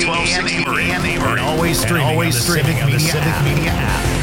1260 and always streaming on the Civic Media app.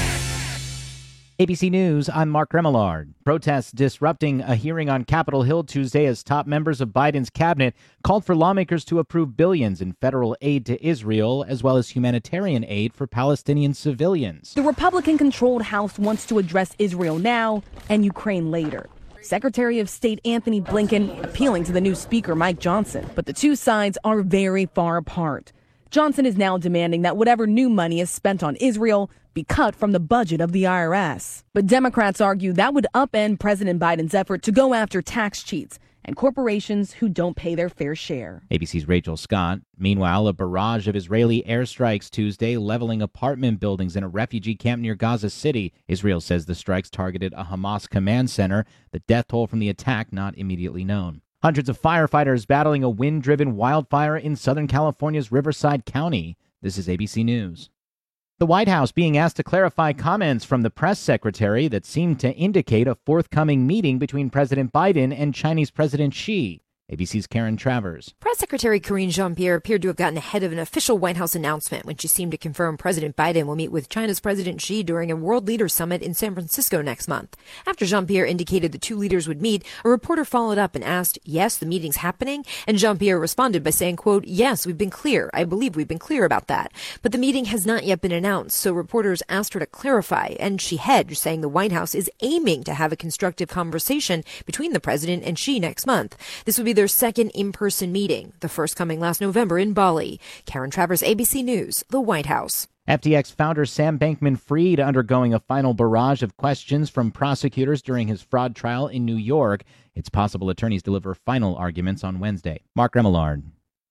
ABC News, I'm Mark Remillard. Protests disrupting a hearing on Capitol Hill Tuesday as top members of Biden's cabinet called for lawmakers to approve billions in federal aid to Israel, as well as humanitarian aid for Palestinian civilians. The Republican-controlled House wants to address Israel now and Ukraine later. Secretary of State Anthony Blinken appealing to the new Speaker Mike Johnson. But the two sides are very far apart. Johnson is now demanding that whatever new money is spent on Israel be cut from the budget of the IRS. But Democrats argue that would upend President Biden's effort to go after tax cheats and corporations who don't pay their fair share. ABC's Rachel Scott. Meanwhile, a barrage of Israeli airstrikes Tuesday leveling apartment buildings in a refugee camp near Gaza City. Israel says the strikes targeted a Hamas command center. The death toll from the attack not immediately known. Hundreds of firefighters battling a wind-driven wildfire in Southern California's Riverside County. This is ABC News. The White House being asked to clarify comments from the press secretary that seemed to indicate a forthcoming meeting between President Biden and Chinese President Xi. ABC's Karen Travers. Press Secretary Karine Jean-Pierre appeared to have gotten ahead of an official White House announcement when she seemed to confirm President Biden will meet with China's President Xi during a World Leaders Summit in San Francisco next month. After Jean-Pierre indicated the two leaders would meet, a reporter followed up and asked, yes, the meeting's happening? And Jean-Pierre responded by saying, quote, yes, we've been clear. I believe we've been clear about that. But the meeting has not yet been announced, so reporters asked her to clarify, and she hedged, saying the White House is aiming to have a constructive conversation between the president and Xi next month. This would be their second in-person meeting, the first coming last November in Bali. Karen Travers, ABC News, the White House. FTX founder Sam Bankman-Fried undergoing a final barrage of questions from prosecutors during his fraud trial in New York. It's possible attorneys deliver final arguments on Wednesday. Mark Remillard,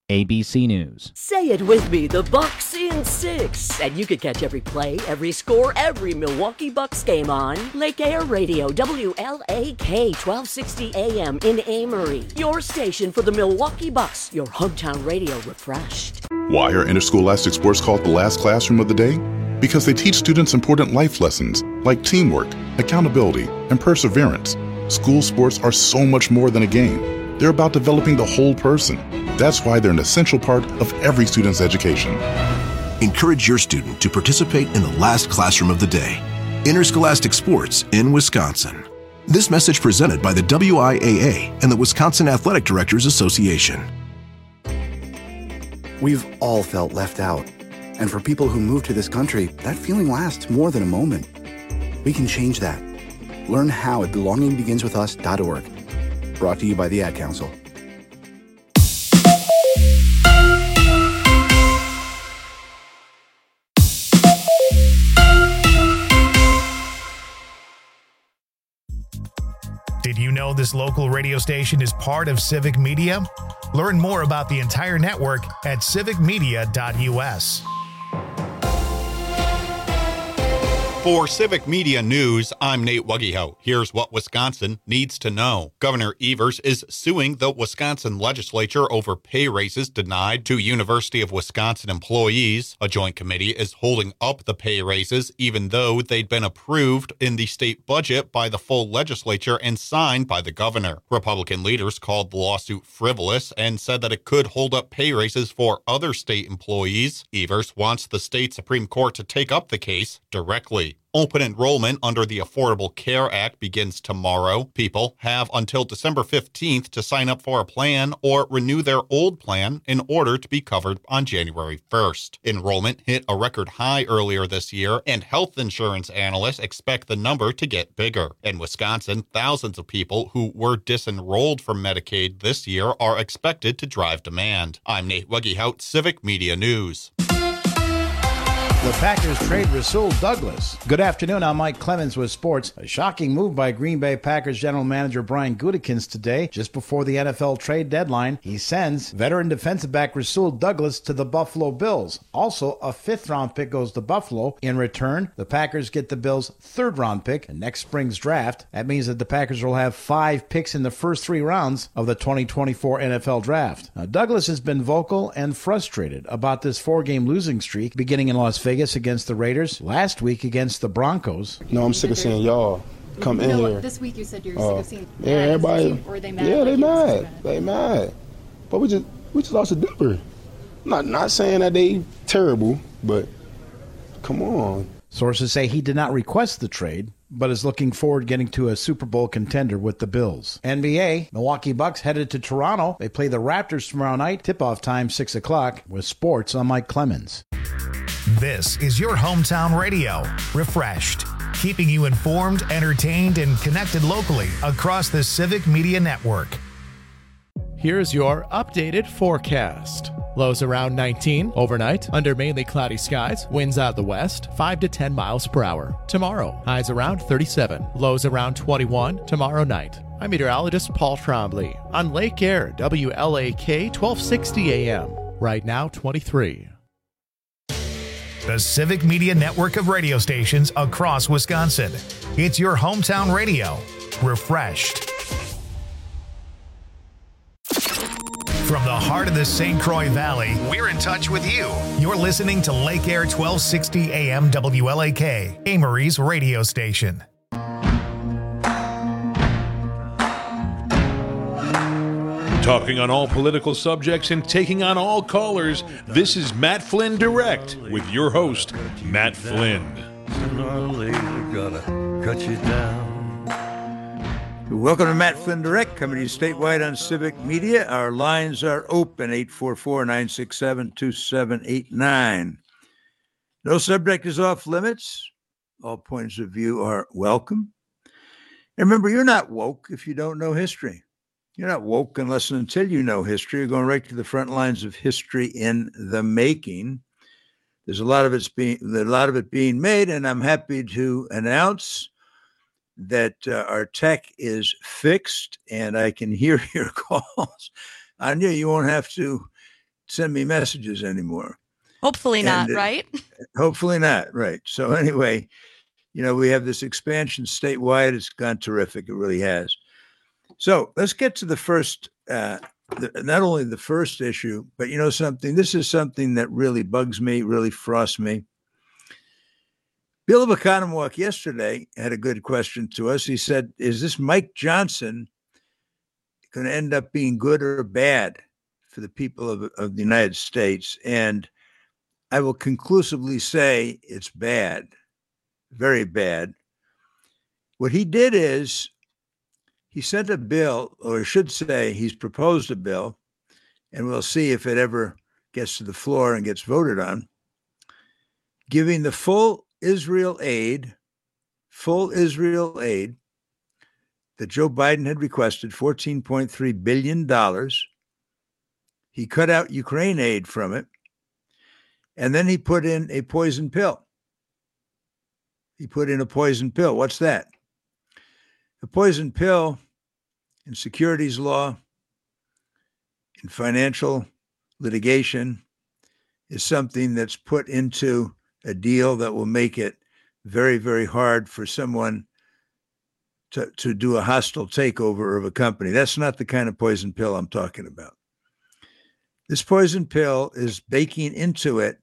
ABC News. Say it with me, the Bucks in 6. And you can catch every play, every score, every Milwaukee Bucks game on Lake Air Radio, WLAK 1260 AM in Amory. Your station for the Milwaukee Bucks, your hometown radio refreshed. Why are interscholastic sports called the last classroom of the day? Because they teach students important life lessons like teamwork, accountability, and perseverance. School sports are so much more than a game. They're about developing the whole person. That's why they're an essential part of every student's education. Encourage your student to participate in the last classroom of the day. Interscholastic sports in Wisconsin. This message presented by the WIAA and the Wisconsin Athletic Directors Association. We've all felt left out. And for people who move to this country, that feeling lasts more than a moment. We can change that. Learn how at belongingbeginswithus.org. Brought to you by the Ad Council. Did you know this local radio station is part of Civic Media? Learn more about the entire network at civicmedia.us. For Civic Media News, I'm Nate Wuggehout. Here's what Wisconsin needs to know. Governor Evers is suing the Wisconsin legislature over pay raises denied to University of Wisconsin employees. A joint committee is holding up the pay raises, even though they'd been approved in the state budget by the full legislature and signed by the governor. Republican leaders called the lawsuit frivolous and said that it could hold up pay raises for other state employees. Evers wants the state Supreme Court to take up the case directly. Open enrollment under the Affordable Care Act begins tomorrow. People have until December 15th to sign up for a plan or renew their old plan in order to be covered on January 1st. Enrollment hit a record high earlier this year, and health insurance analysts expect the number to get bigger. In Wisconsin, thousands of people who were disenrolled from Medicaid this year are expected to drive demand. I'm Nate Wuggehout, Civic Media News. The Packers trade Rasul Douglas. Good afternoon, I'm Mike Clemens with sports. A shocking move by Green Bay Packers general manager Brian Gutekunst today, just before the NFL trade deadline. He sends veteran defensive back Rasul Douglas to the Buffalo Bills. Also, a 5th-round pick goes to Buffalo. In return, the Packers get the Bills' 3rd-round pick in next spring's draft. That means that the Packers will have 5 picks in the first 3 rounds of the 2024 NFL draft. Now, Douglas has been vocal and frustrated about this 4-game losing streak beginning in Las Vegas against the Raiders, last week against the Broncos. No, I'm sick of seeing y'all come in here. This week you said you're sick of seeing everybody. Or are they mad? Yeah, they mad. They mad. But we just lost a Denver. Not saying that they terrible, but come on. Sources say he did not request the trade, but is looking forward to getting to a Super Bowl contender with the Bills. NBA, Milwaukee Bucks headed to Toronto. They play the Raptors tomorrow night. Tip-off time, 6 o'clock. With sports, I'm Mike Clemens. This is your hometown radio, Refreshed, keeping you informed, entertained, and connected locally across the Civic Media Network. Here's your updated forecast. Lows around 19 overnight, under mainly cloudy skies, winds out the west, 5 to 10 miles per hour. Tomorrow, highs around 37, lows around 21 tomorrow night. I'm meteorologist Paul Trombley on Lake Air, WLAK 1260 AM. Right now, 23. The Civic Media Network of radio stations across Wisconsin. It's your hometown radio, Refreshed. From the heart of the St. Croix Valley, we're in touch with you. You're listening to Lake Air 1260 AM WLAK, Amory's radio station. Talking on all political subjects and taking on all callers, this is Matt Flynn Direct with your host, Matt Flynn. Sooner or later, gotta cut you down. Welcome to Matt Flynn Direct, coming to you statewide on Civic Media. Our lines are open, 844-967-2789. No subject is off limits. All points of view are welcome. And remember, you're not woke if you don't know history. You're not woke unless and until you know history. You're going right to the front lines of history in the making. There's a lot of it being made, and I'm happy to announce that our tech is fixed, and I can hear your calls. I knew you won't have to send me messages anymore. Hopefully not, right? Hopefully not, right. So anyway, we have this expansion statewide. It's gone terrific. It really has. So let's get to the first, not only the first issue, but something. This is something that really bugs me, really frosts me. Bill of Oconomowoc yesterday had a good question to us. He said, is this Mike Johnson going to end up being good or bad for the people of the United States? And I will conclusively say it's bad, very bad. What he did is he sent a bill, or I should say he's proposed a bill, and we'll see if it ever gets to the floor and gets voted on, giving the full Israel aid that Joe Biden had requested, $14.3 billion. He cut out Ukraine aid from it, and then he put in a poison pill. What's that? The poison pill in securities law, in financial litigation, is something that's put into a deal that will make it very, very hard for someone to do a hostile takeover of a company. That's not the kind of poison pill I'm talking about. This poison pill is baking into it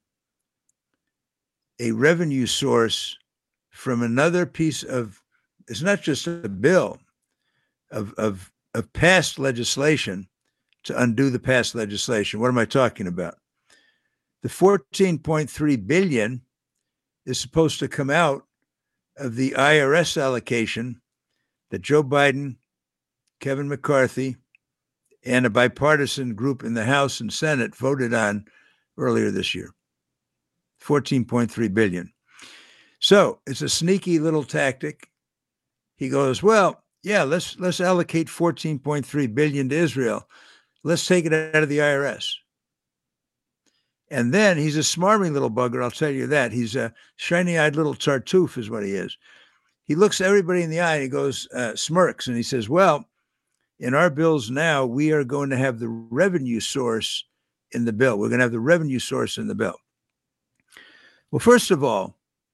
a revenue source from another piece of, it's not just a bill of past legislation to undo the past legislation. What am I talking about? The $14.3 billion is supposed to come out of the IRS allocation that Joe Biden, Kevin McCarthy, and a bipartisan group in the House and Senate voted on earlier this year. $14.3 billion. So it's a sneaky little tactic. He goes, well, yeah, let's allocate $14.3 billion to Israel. Let's take it out of the IRS. And then he's a smarmy little bugger, I'll tell you that. He's a shiny-eyed little tartuffe is what he is. He looks everybody in the eye and he goes, smirks, and he says, well, in our bills now, we are going to have the revenue source in the bill. We're going to have the revenue source in the bill. Well, first of all,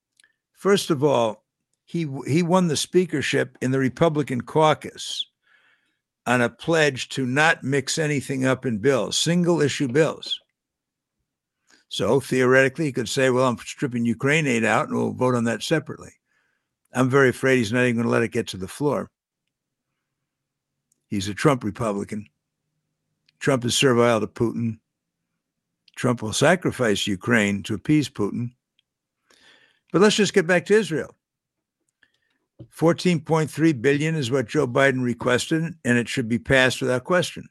he won the speakership in the Republican caucus on a pledge to not mix anything up in bills, single-issue bills. So theoretically, he could say, well, I'm stripping Ukraine aid out and we'll vote on that separately. I'm very afraid he's not even going to let it get to the floor. He's a Trump Republican. Trump is servile to Putin. Trump will sacrifice Ukraine to appease Putin. But let's just get back to Israel. $14.3 billion is what Joe Biden requested, and it should be passed without question.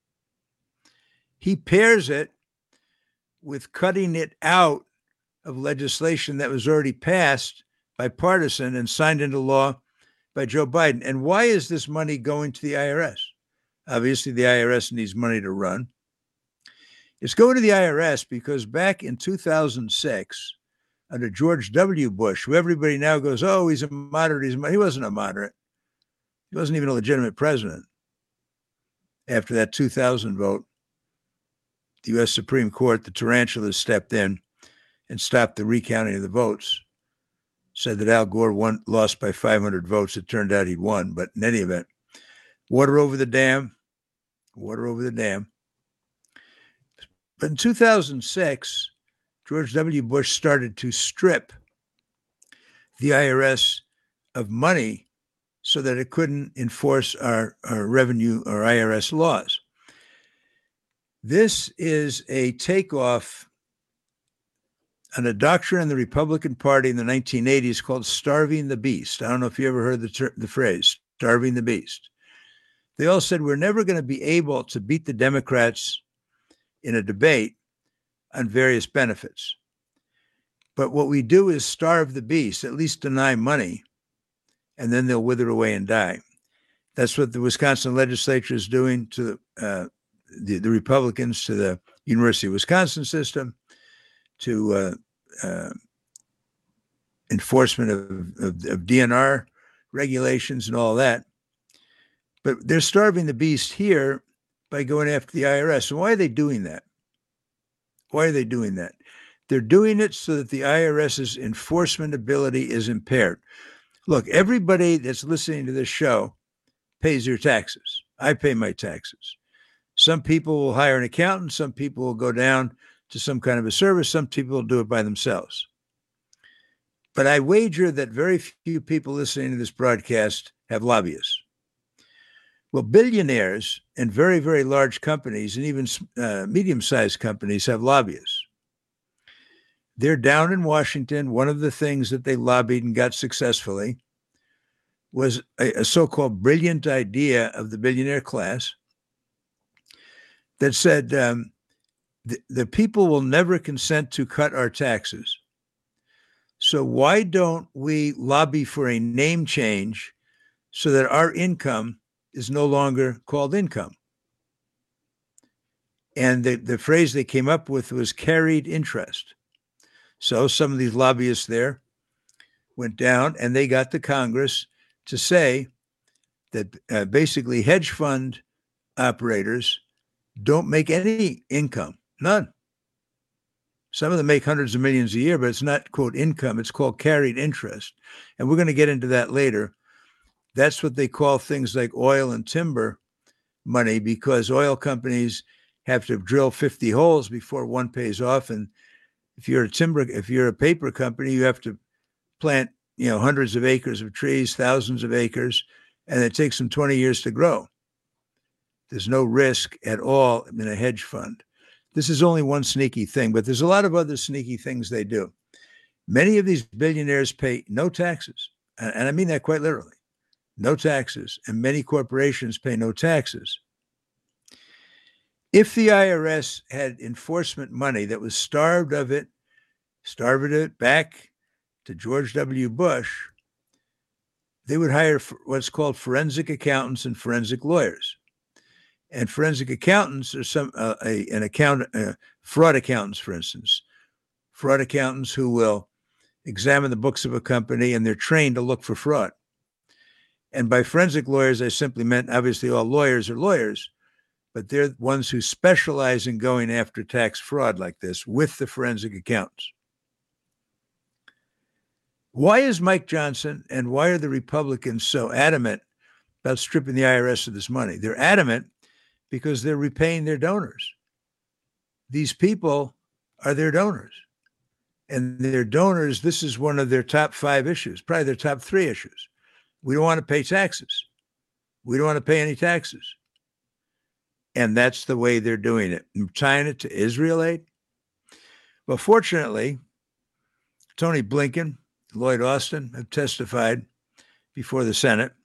He pairs it with cutting it out of legislation that was already passed bipartisan and signed into law by Joe Biden. And why is this money going to the IRS? Obviously, the IRS needs money to run. It's going to the IRS because back in 2006, under George W. Bush, who everybody now goes, oh, he's a moderate. He wasn't a moderate. He wasn't even a legitimate president. After that 2000 vote, the U.S. Supreme Court, the tarantulas stepped in and stopped the recounting of the votes. Said that Al Gore lost by 500 votes. It turned out he won. But in any event, water over the dam. But in 2006, George W. Bush started to strip the IRS of money so that it couldn't enforce our revenue or IRS laws. This is a takeoff on a doctrine in the Republican Party in the 1980s called starving the beast. I don't know if you ever heard the phrase, starving the beast. They all said we're never going to be able to beat the Democrats in a debate on various benefits. But what we do is starve the beast, at least deny money, and then they'll wither away and die. That's what the Wisconsin legislature is doing to the Republicans, to the University of Wisconsin system, to enforcement of DNR regulations and all that. But they're starving the beast here by going after the IRS. And why are they doing that? They're doing it so that the IRS's enforcement ability is impaired. Look, everybody that's listening to this show pays their taxes. I pay my taxes. Some people will hire an accountant. Some people will go down to some kind of a service. Some people will do it by themselves. But I wager that very few people listening to this broadcast have lobbyists. Well, billionaires and very, very large companies and even medium-sized companies have lobbyists. They're down in Washington. One of the things that they lobbied and got successfully was a so-called brilliant idea of the billionaire class that said the people will never consent to cut our taxes. So why don't we lobby for a name change so that our income is no longer called income? And the phrase they came up with was carried interest. So some of these lobbyists there went down and they got the Congress to say that basically hedge fund operators don't make any income, none. Some of them make hundreds of millions a year, but it's not, quote, income. It's called carried interest. And we're going to get into that later. That's what they call things like oil and timber money, because oil companies have to drill 50 holes before one pays off. And if you're a paper company, you have to plant, hundreds of acres of trees, thousands of acres, and it takes them 20 years to grow. There's no risk at all in a hedge fund. This is only one sneaky thing, but there's a lot of other sneaky things they do. Many of these billionaires pay no taxes, and I mean that quite literally, no taxes, and many corporations pay no taxes. If the IRS had enforcement money that was starved it back to George W. Bush, they would hire what's called forensic accountants and forensic lawyers. And forensic accountants are fraud accountants, for instance, fraud accountants who will examine the books of a company, and they're trained to look for fraud. And by forensic lawyers, I simply meant, obviously all lawyers are lawyers, but they're ones who specialize in going after tax fraud like this with the forensic accountants. Why is Mike Johnson and why are the Republicans so adamant about stripping the IRS of this money? They're adamant because they're repaying their donors. These people are their donors. And their donors, this is one of their top 5 issues, probably their top 3 issues. We don't want to pay taxes. We don't want to pay any taxes. And that's the way they're doing it. And tying it to Israel aid. Well, fortunately, Tony Blinken, Lloyd Austin have testified before the Senate,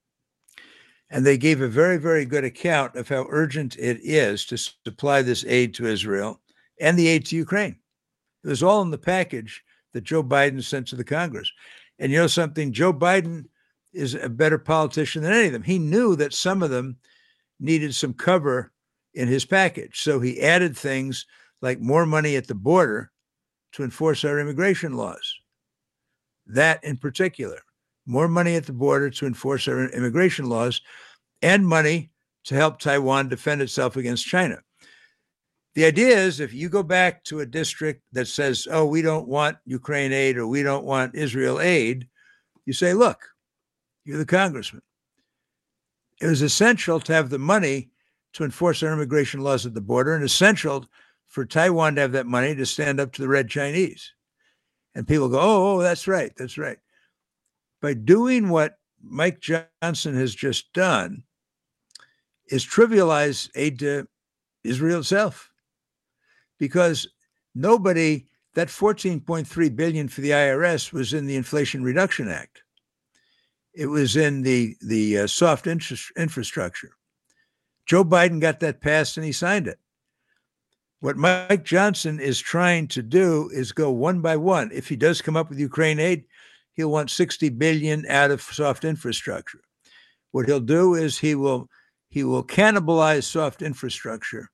and they gave a very, very good account of how urgent it is to supply this aid to Israel and the aid to Ukraine. It was all in the package that Joe Biden sent to the Congress. And you know something? Joe Biden is a better politician than any of them. He knew that some of them needed some cover in his package. So he added things like more money at the border to enforce our immigration laws. That in particular, more money at the border to enforce our immigration laws, and money to help Taiwan defend itself against China. The idea is if you go back to a district that says, oh, we don't want Ukraine aid or we don't want Israel aid, you say, look, you're the congressman. It was essential to have the money to enforce our immigration laws at the border, and essential for Taiwan to have that money to stand up to the Red Chinese. And people go, oh, that's right, that's right. By doing what Mike Johnson has just done is trivialize aid to Israel itself. Because nobody, that $14.3 billion for the IRS was in the Inflation Reduction Act. It was in the soft infrastructure. Joe Biden got that passed and he signed it. What Mike Johnson is trying to do is go one by one. If he does come up with Ukraine aid, he'll want $60 billion out of soft infrastructure. What he'll do is he will cannibalize soft infrastructure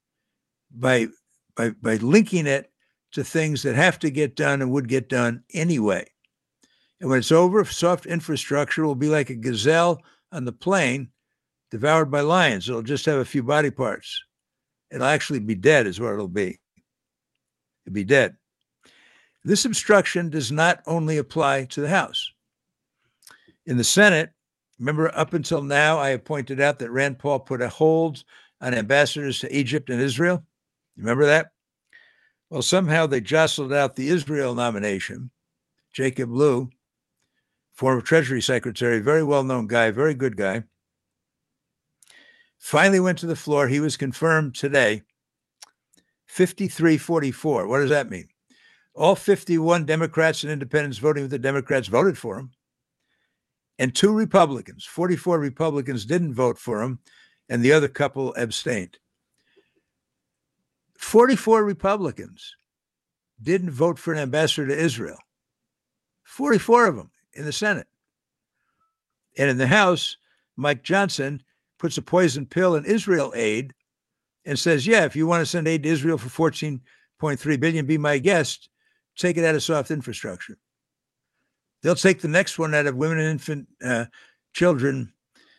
by linking it to things that have to get done and would get done anyway. And when it's over, soft infrastructure will be like a gazelle on the plain devoured by lions. It'll just have a few body parts. It'll actually be dead is what it'll be. It'll be dead. This obstruction does not only apply to the House. In the Senate, remember up until now, I have pointed out that Rand Paul put a hold on ambassadors to Egypt and Israel. You remember that? Well, somehow they jostled out the Israel nomination. Jacob Lew, former Treasury Secretary, very well-known guy, very good guy, finally went to the floor. He was confirmed today, 53-44. What does that mean? All 51 Democrats and independents voting with the Democrats voted for him. And 2 Republicans, 44 Republicans didn't vote for him, and the other couple abstained. 44 Republicans didn't vote for an ambassador to Israel. 44 of them in the Senate. And in the House, Mike Johnson puts a poison pill in Israel aid and says, yeah, if you want to send aid to Israel for $14.3 billion, be my guest, take it out of soft infrastructure. They'll take the next one out of women and infant children,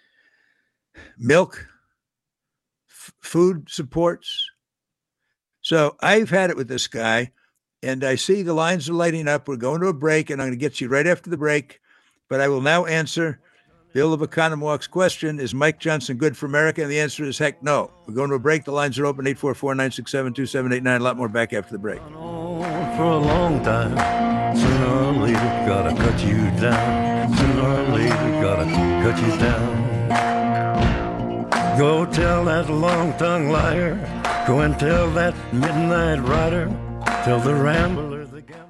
milk, food supports. So I've had it with this guy, and I see the lines are lighting up. We're going to a break, and I'm going to get you right after the break. But I will now answer Bill of Economwalk's question, is Mike Johnson good for America? And the answer is heck no. We're going to a break. The lines are open, 844-967-2789. A lot more back after the break. For a long time, sooner or later, gotta cut you down. Sooner or later, gotta cut you down. Go tell that long-tongued liar. Go and tell that midnight rider. Tell the rambler, the gambler.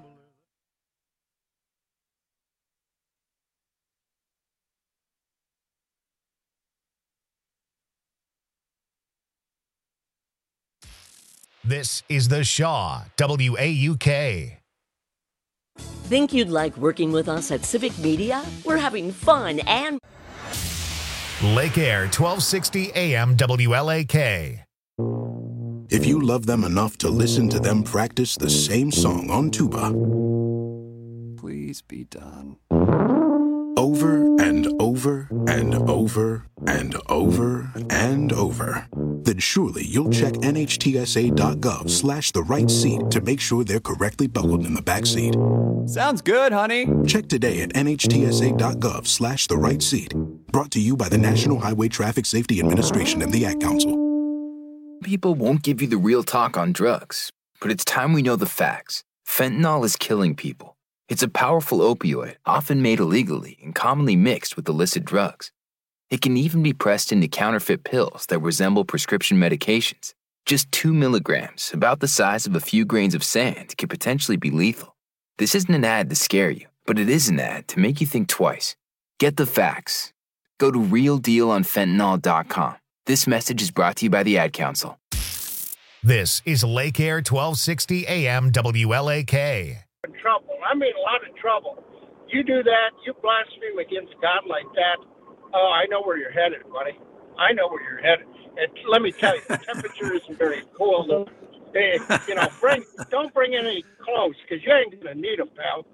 This is The Shaw, WAUK. Think you'd like working with us at Civic Media? We're having fun and... Lake Air, 1260 AM WLAK. If you love them enough to listen to them practice the same song on tuba, please be done. Over and over and over and over and over, then surely you'll check NHTSA.gov/the right seat to make sure they're correctly buckled in the back seat. Sounds good, honey. Check today at NHTSA.gov/the right seat. Brought to you by the National Highway Traffic Safety Administration and the Ad Council. People won't give you the real talk on drugs, but it's time we know the facts. Fentanyl is killing people. It's a powerful opioid, often made illegally and commonly mixed with illicit drugs. It can even be pressed into counterfeit pills that resemble prescription medications. Just 2 milligrams, about the size of a few grains of sand, could potentially be lethal. This isn't an ad to scare you, but it is an ad to make you think twice. Get the facts. Go to realdealonfentanyl.com. This message is brought to you by the Ad Council. This is Lake Air 1260 AM WLAK. Trouble. I mean, a lot of trouble. You do that, you blaspheme against God like that. Oh, I know where you're headed, buddy. I know where you're headed. And let me tell you, the temperature isn't very cool. They, don't bring any clothes because you ain't gonna need them,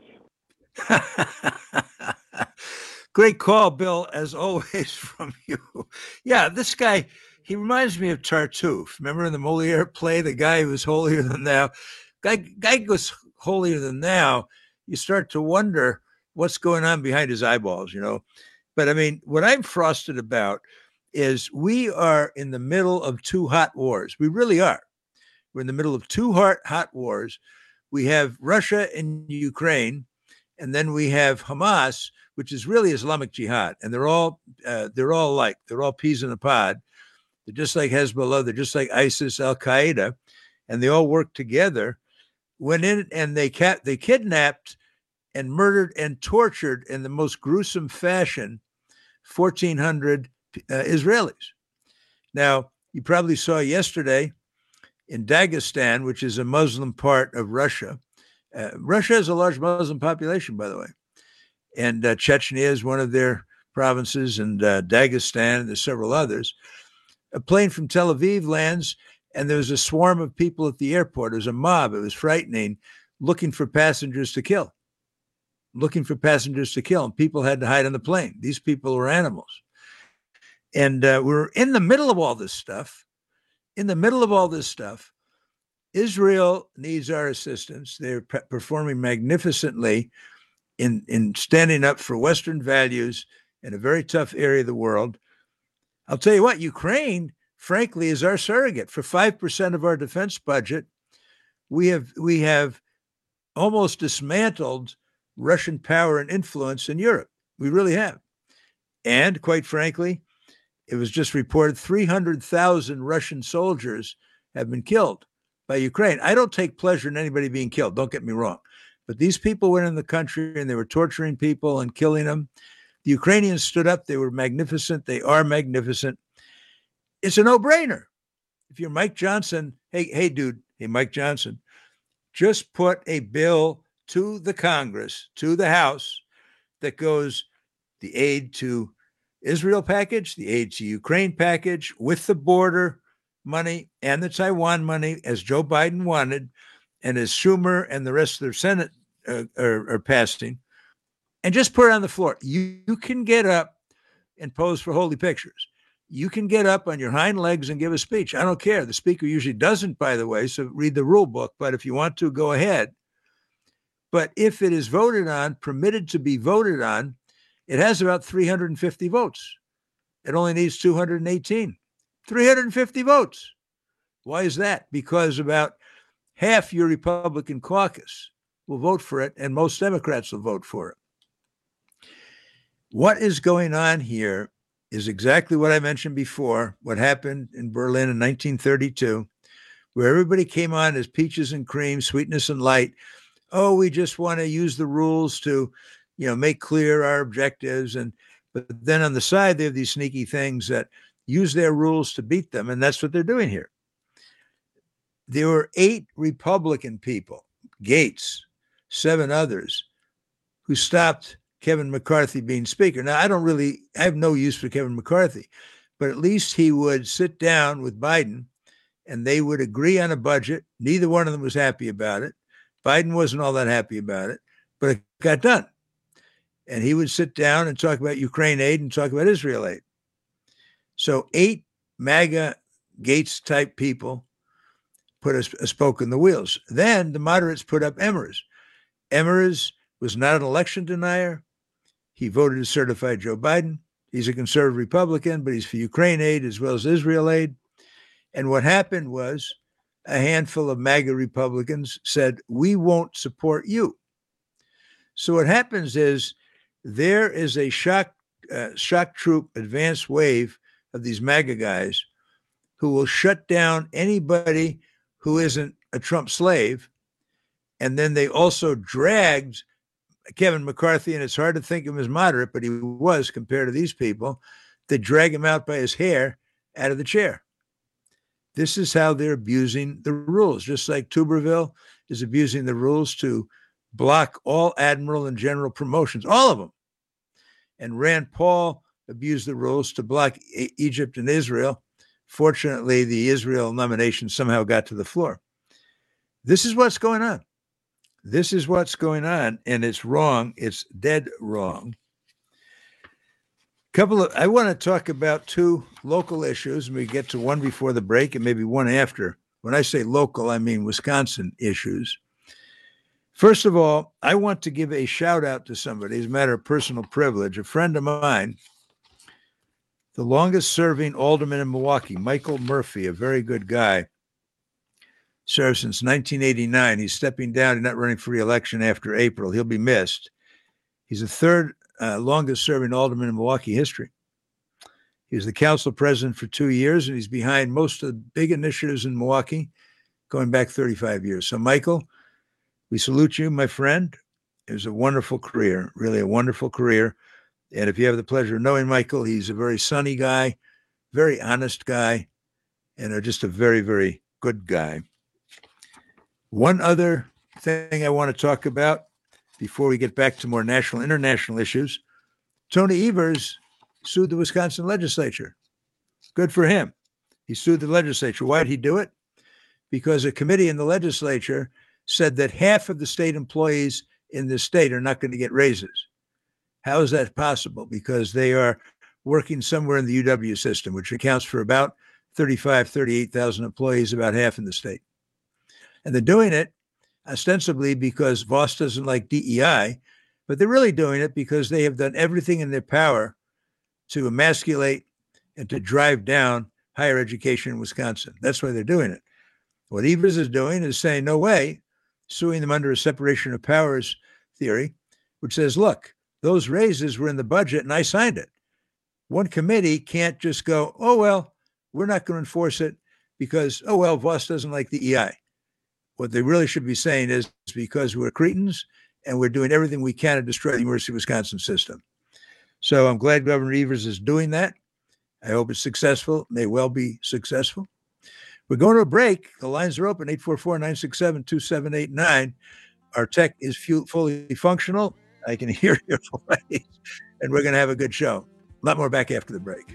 pal. Great call, Bill, as always from you. Yeah, this guy, he reminds me of Tartuffe. Remember in the Moliere play, the guy who was holier than thou? Guy goes holier than thou. You start to wonder what's going on behind his eyeballs, But I mean, what I'm frosted about is we are in the middle of two hot wars. We really are. We're in the middle of two hot wars. We have Russia and Ukraine, and then we have Hamas, which is really Islamic Jihad. And they're all peas in a pod. They're just like Hezbollah. They're just like ISIS, Al-Qaeda, and they all work together. Went in and they kidnapped and murdered and tortured in the most gruesome fashion 1,400 Israelis. Now, you probably saw yesterday in Dagestan, which is a Muslim part of Russia. Russia has a large Muslim population, by the way. And Chechnya is one of their provinces, and Dagestan, and there's several others. A plane from Tel Aviv lands, and there was a swarm of people at the airport. It was a mob. It was frightening, looking for passengers to kill. And people had to hide on the plane. These people were animals. And we're in the middle of all this stuff. Israel needs our assistance. They're performing magnificently in standing up for Western values in a very tough area of the world. I'll tell you what, Ukraine, frankly, is our surrogate. For 5% of our defense budget, we have almost dismantled Russian power and influence in Europe. We really have. And quite frankly, it was just reported 300,000 Russian soldiers have been killed by Ukraine. I don't take pleasure in anybody being killed, don't get me wrong. But these people went in the country and they were torturing people and killing them. The Ukrainians stood up. They were magnificent. They are magnificent. It's a no-brainer. If you're Mike Johnson, hey, Mike Johnson, just put a bill to the Congress, to the House, that goes the aid to Israel package, the aid to Ukraine package, with the border money and the Taiwan money, as Joe Biden wanted, and as Schumer and the rest of their Senate are passing, and just put it on the floor. You can get up and pose for holy pictures. You can get up on your hind legs and give a speech. I don't care. The speaker usually doesn't, by the way, so read the rule book. But if you want to, go ahead. But if it is voted on, permitted to be voted on, it has about 350 votes. It only needs 218. 350 votes. Why is that? Because about half your Republican caucus will vote for it, and most Democrats will vote for it. What is going on here is exactly what I mentioned before, what happened in Berlin in 1932, where everybody came on as peaches and cream, sweetness and light. Oh, we just want to use the rules to, make clear our objectives. But then on the side, they have these sneaky things that use their rules to beat them. And that's what they're doing here. There were 8 Republican people, Gates, 7 others, who stopped Kevin McCarthy being speaker. Now, I have no use for Kevin McCarthy, but at least he would sit down with Biden and they would agree on a budget. Neither one of them was happy about it. Biden wasn't all that happy about it, but it got done. And he would sit down and talk about Ukraine aid and talk about Israel aid. So 8 MAGA Gates type people put a spoke in the wheels. Then the moderates put up Emers. Emers was not an election denier. He voted to certify Joe Biden. He's a conservative Republican, but he's for Ukraine aid as well as Israel aid. And what happened was a handful of MAGA Republicans said, we won't support you. So what happens is there is a shock troop advanced wave of these MAGA guys who will shut down anybody who isn't a Trump slave. And then they also dragged Kevin McCarthy, and it's hard to think of him as moderate, but he was compared to these people. They drag him out by his hair out of the chair. This is how they're abusing the rules, just like Tuberville is abusing the rules to block all admiral and general promotions, all of them. And Rand Paul abused the rules to block Egypt and Israel. Fortunately, the Israel nomination somehow got to the floor. This is what's going on. This is what's going on, and it's wrong. It's dead wrong. I want to talk about two local issues, and we get to one before the break and maybe one after. When I say local, I mean Wisconsin issues. First of all, I want to give a shout out to somebody, as a matter of personal privilege, a friend of mine, the longest serving alderman in Milwaukee, Michael Murphy, a very good guy, served since 1989. He's stepping down. He's not running for re-election after April. He'll be missed. He's the third longest serving alderman in Milwaukee history. He was the council president for 2 years, and he's behind most of the big initiatives in Milwaukee going back 35 years. So, Michael, we salute you, my friend. It was a wonderful career, really a wonderful career. And if you have the pleasure of knowing Michael, he's a very sunny guy, very honest guy, and just a very, very good guy. One other thing I want to talk about before we get back to more national, international issues. Tony Evers sued the Wisconsin legislature. Good for him. He sued the legislature. Why did he do it? Because a committee in the legislature said that half of the state employees in the state are not going to get raises. How is that possible? Because they are working somewhere in the UW system, which accounts for about 38,000 employees, about half in the state. And they're doing it ostensibly because Voss doesn't like DEI, but they're really doing it because they have done everything in their power to emasculate and to drive down higher education in Wisconsin. That's why they're doing it. What Evers is doing is saying, no way, suing them under a separation of powers theory, which says, look, those raises were in the budget and I signed it. One committee can't just go, oh, well, we're not going to enforce it because, oh, well, Voss doesn't like DEI. What they really should be saying is because we're cretins and we're doing everything we can to destroy the University of Wisconsin system. So I'm glad Governor Evers is doing that. I hope it's successful. May well be successful. We're going to a break. The lines are open, 844-967-2789. Our tech is fully functional. I can hear your voice, and we're going to have a good show. A lot more back after the break.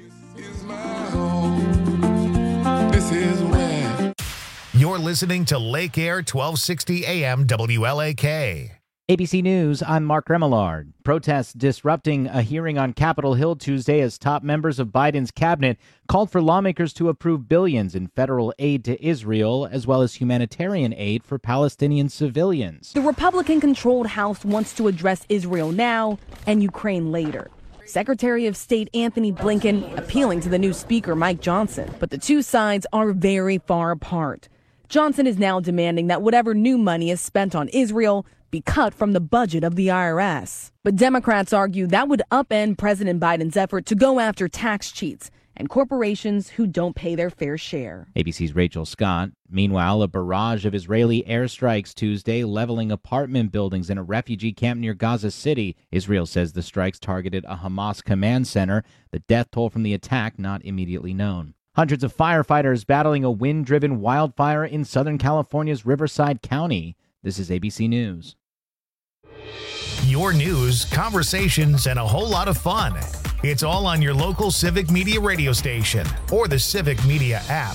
You're listening to Lake Air 1260 AM WLAK. ABC News, I'm Mark Remillard. Protests disrupting a hearing on Capitol Hill Tuesday as top members of Biden's cabinet called for lawmakers to approve billions in federal aid to Israel, as well as humanitarian aid for Palestinian civilians. The Republican-controlled House wants to address Israel now and Ukraine later. Secretary of State Anthony Blinken appealing to the new Speaker Mike Johnson, but the two sides are very far apart. Johnson is now demanding that whatever new money is spent on Israel be cut from the budget of the IRS. But Democrats argue that would upend President Biden's effort to go after tax cheats and corporations who don't pay their fair share. ABC's Rachel Scott. Meanwhile, a barrage of Israeli airstrikes Tuesday leveling apartment buildings in a refugee camp near Gaza City. Israel says the strikes targeted a Hamas command center. The death toll from the attack not immediately known. Hundreds of firefighters battling a wind-driven wildfire in Southern California's Riverside County. This is ABC News. Your news, conversations, and a whole lot of fun. It's all on your local Civic Media radio station or the Civic Media app.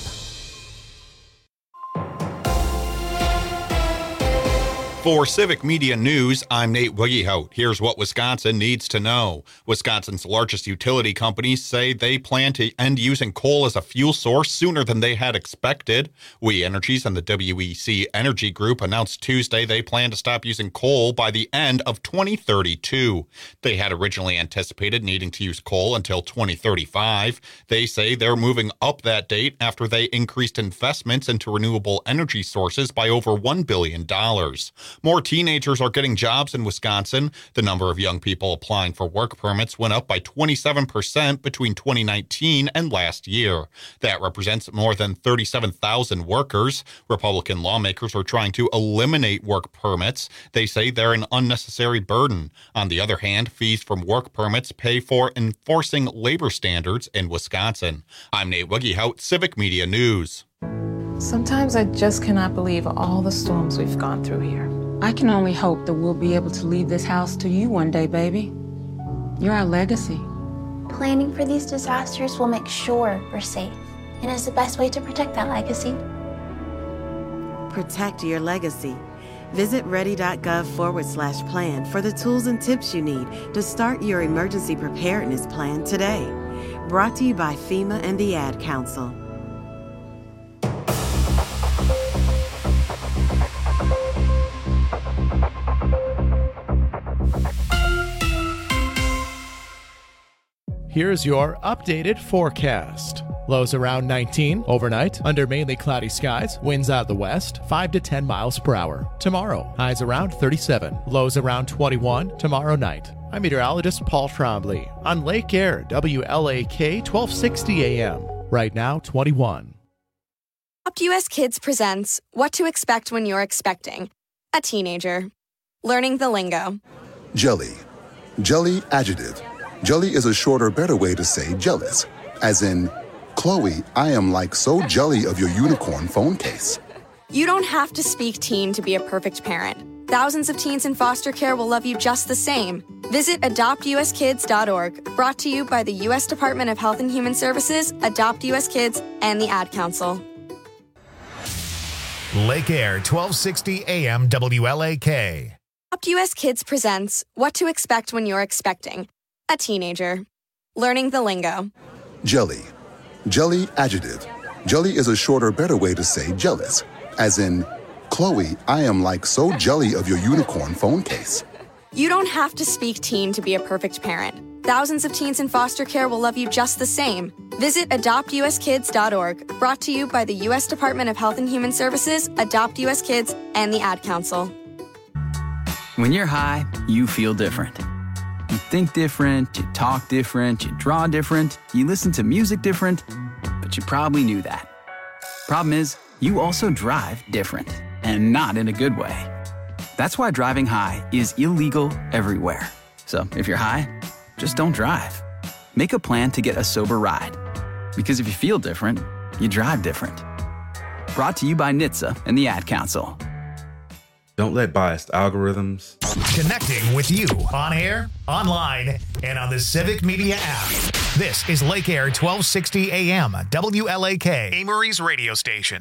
For Civic Media News, I'm Nate Wiggyhout. Here's what Wisconsin needs to know. Wisconsin's largest utility companies say they plan to end using coal as a fuel source sooner than they had expected. We Energies and the WEC Energy Group announced Tuesday they plan to stop using coal by the end of 2032. They had originally anticipated needing to use coal until 2035. They say they're moving up that date after they increased investments into renewable energy sources by over $1 billion. More teenagers are getting jobs in Wisconsin. The number of young people applying for work permits went up by 27% between 2019 and last year. That represents more than 37,000 workers. Republican lawmakers are trying to eliminate work permits. They say they're an unnecessary burden. On the other hand, fees from work permits pay for enforcing labor standards in Wisconsin. I'm Nate Wiggyhout, Civic Media News. Sometimes I just cannot believe all the storms we've gone through here. I can only hope that we'll be able to leave this house to you one day, baby. You're our legacy. Planning for these disasters will make sure we're safe, and is the best way to protect that legacy. Protect your legacy. Visit ready.gov/plan for the tools and tips you need to start your emergency preparedness plan today. Brought to you by FEMA and the Ad Council. Here's your updated forecast. Lows around 19 overnight, under mainly cloudy skies, winds out the west, 5 to 10 miles per hour. Tomorrow, highs around 37, lows around 21 tomorrow night. I'm meteorologist Paul Trombley on Lake Air, WLAK 1260 AM. Right now, 21. Adopt US Kids presents What to Expect When You're Expecting a Teenager. Learning the lingo. Jelly. Jelly adjective. Jelly is a shorter, better way to say jealous. As in, Chloe, I am like so jelly of your unicorn phone case. You don't have to speak teen to be a perfect parent. Thousands of teens in foster care will love you just the same. Visit adoptuskids.org, brought to you by the U.S. Department of Health and Human Services, Adopt U.S. Kids, and the Ad Council. Lake Air, 1260 AM WLAK. Adopt U.S. Kids presents What to Expect When You're Expecting a Teenager. Learning the lingo. Jelly. Jelly adjective. Jelly is a shorter, better way to say jealous. As in, Chloe, I am like so jelly of your unicorn phone case. You don't have to speak teen to be a perfect parent. Thousands of teens in foster care will love you just the same. Visit adoptuskids.org, brought to you by the U.S. Department of Health and Human Services, Adopt U.S. Kids, and the Ad Council. When you're high, you feel different. You think different, you talk different, you draw different, you listen to music different, but you probably knew that. Problem is, you also drive different, and not in a good way. That's why driving high is illegal everywhere. So if you're high, just don't drive. Make a plan to get a sober ride. Because if you feel different, you drive different. Brought to you by NHTSA and the Ad Council. Don't let biased algorithms. Connecting with you on air, online, and on the Civic Media app. This is Lake Air 1260 AM, WLAK, Amory's radio station.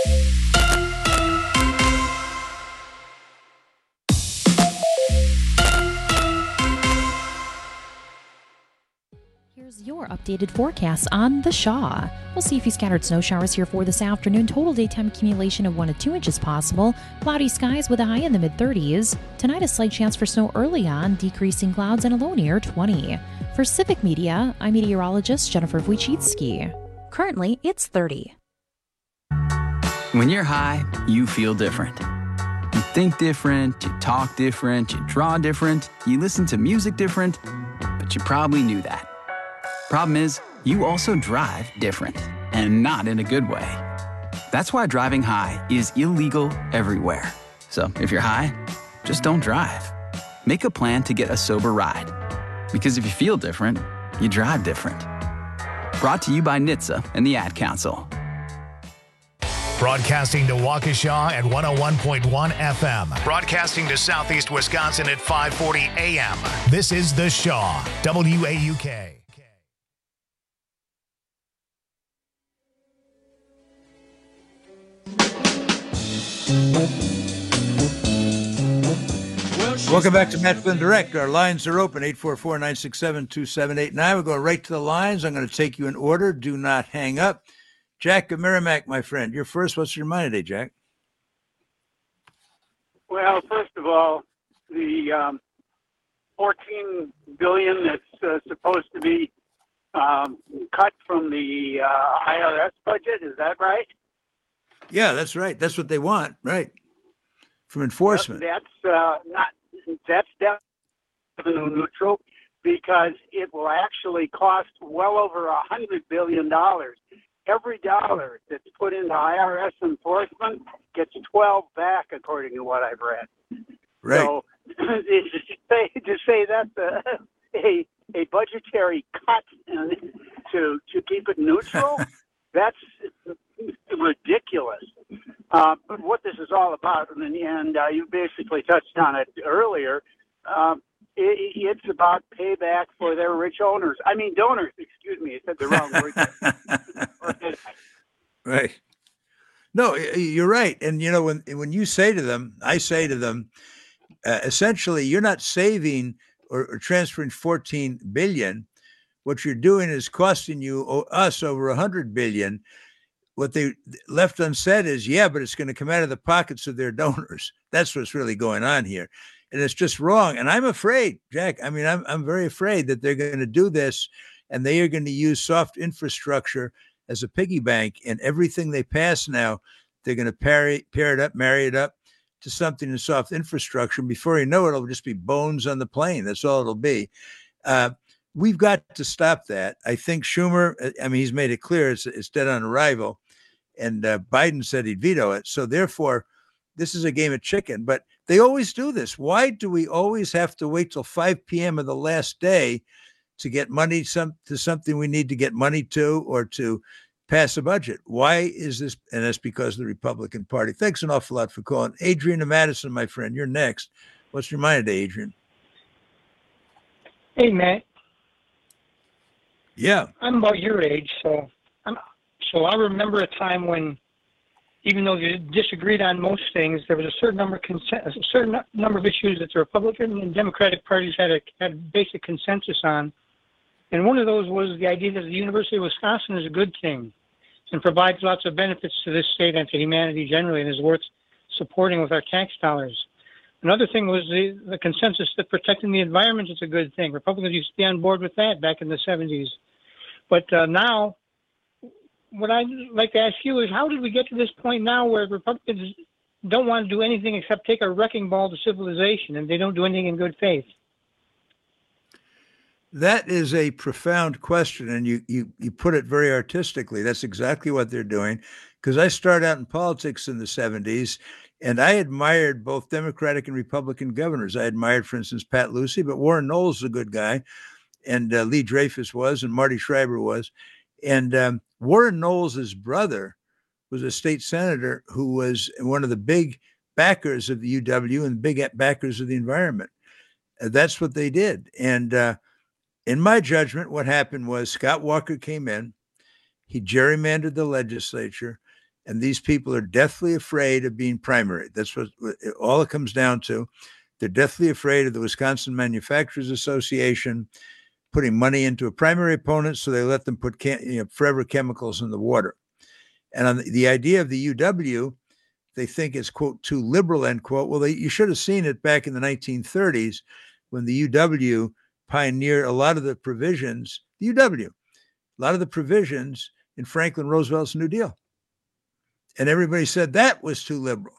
Here's your updated forecast on the Shaw. We'll see a few scattered snow showers here for this afternoon. Total daytime accumulation of 1 to 2 inches possible. Cloudy skies with a high in the mid-30s. Tonight, a slight chance for snow early on, decreasing clouds and a low near 20. For Civic Media, I'm meteorologist Jennifer Wojcicki. Currently, it's 30. When you're high, you feel different. You think different, you talk different, you draw different, you listen to music different, but you probably knew that. Problem is, you also drive different, and not in a good way. That's why driving high is illegal everywhere. So if you're high, just don't drive. Make a plan to get a sober ride. Because if you feel different, you drive different. Brought to you by NHTSA and the Ad Council. Broadcasting to Waukesha at 101.1 FM. Broadcasting to Southeast Wisconsin at 540 AM. This is The Shaw, WAUK. Welcome back to Matt Flynn Direct. Our lines are open, 844-967-2789. We'll go right to the lines. I'm going to take you in order. Do not hang up. Jack of Merrimack, my friend. You're first. What's your mind today, Jack? Well, first of all, the $14 billion that's supposed to be cut from the IRS budget, is that right? Yeah, that's right. That's what they want, right? from enforcement. That's definitely neutral, because it will actually cost well over $100 billion. Every dollar that's put into IRS enforcement gets 12 back, according to what I've read. Right. So to say that's a budgetary cut to keep it neutral, that's ridiculous. But what this is all about, and you basically touched on it earlier, it's about payback for their rich donors. Excuse me, I said the wrong word. Right. No, you're right. And, when you say to them, I say to them, essentially, you're not saving or transferring $14 billion. What you're doing is costing us over $100 billion. What they left unsaid is, but it's going to come out of the pockets of their donors. That's what's really going on here. And it's just wrong. And I'm afraid, Jack, I'm very afraid that they're going to do this, and they are going to use soft infrastructure as a piggy bank, and everything they pass now, they're going to pair it up, marry it up to something in soft infrastructure. And before you know it, it'll just be bones on the plane. That's all it'll be. We've got to stop that. I think Schumer, he's made it clear it's dead on arrival, and Biden said he'd veto it. So therefore, this is a game of chicken. But they always do this. Why do we always have to wait till 5 p.m. of the last day to get money to something we need to get money to, or to pass a budget? Why is this? And that's because of the Republican Party. Thanks an awful lot for calling. Adrian and Madison, my friend, you're next. What's your mind today, Adrian? Hey, Matt. Yeah. I'm about your age, so I remember a time when, even though you disagreed on most things, there was a certain number of issues that the Republican and Democratic parties had a basic consensus on. And one of those was the idea that the University of Wisconsin is a good thing and provides lots of benefits to this state and to humanity generally, and is worth supporting with our tax dollars. Another thing was the consensus that protecting the environment is a good thing. Republicans used to be on board with that back in the 70s. But now, what I'd like to ask you is, how did we get to this point now where Republicans don't want to do anything except take a wrecking ball to civilization, and they don't do anything in good faith? That is a profound question, and you put it very artistically. That's exactly what they're doing, because I started out in politics in the 70s, and I admired both Democratic and Republican governors. I admired, for instance, Pat Lucey, but Warren Knowles is a good guy, and Lee Dreyfus was, and Marty Schreiber was. And Warren Knowles' brother was a state senator who was one of the big backers of the UW and big backers of the environment. That's what they did. And in my judgment, what happened was Scott Walker came in, he gerrymandered the legislature, and these people are deathly afraid of being primary. That's what all it comes down to. They're deathly afraid of the Wisconsin Manufacturers Association putting money into a primary opponent, so they let them put forever chemicals in the water. And on the idea of the UW, they think it's, quote, too liberal, end quote. Well, you should have seen it back in the 1930s when the UW pioneered a lot of the provisions, a lot of the provisions in Franklin Roosevelt's New Deal. And everybody said that was too liberal.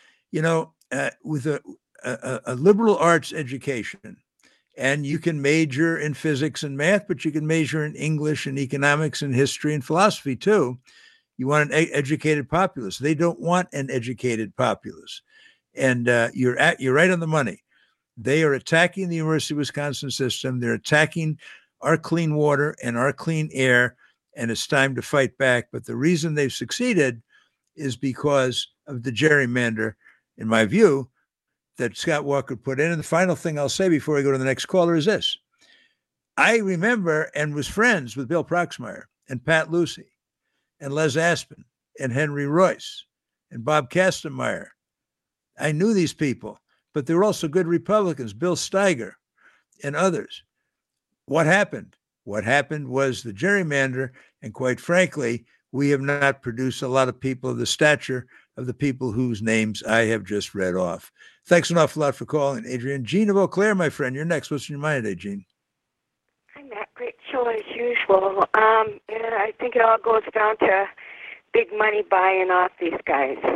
With a liberal arts education, and you can major in physics and math, but you can major in English and economics and history and philosophy too. You want an educated populace. They don't want an educated populace. And you're right on the money. They are attacking the University of Wisconsin system. They're attacking our clean water and our clean air, and it's time to fight back. But the reason they've succeeded is because of the gerrymander, in my view, that Scott Walker put in. And the final thing I'll say before I go to the next caller is this. I remember and was friends with Bill Proxmire and Pat Lucey and Les Aspin and Henry Royce and Bob Kastenmeier. I knew these people, but they were also good Republicans, Bill Steiger and others. What happened? What happened was the gerrymander, and quite frankly, we have not produced a lot of people of the stature of the people whose names I have just read off. Thanks an awful lot for calling, Adrian. Gene of Eau Claire, my friend, you're next. What's in your mind today, Gene? Hi, Matt. Great show as usual. I think it all goes down to big money buying off these guys.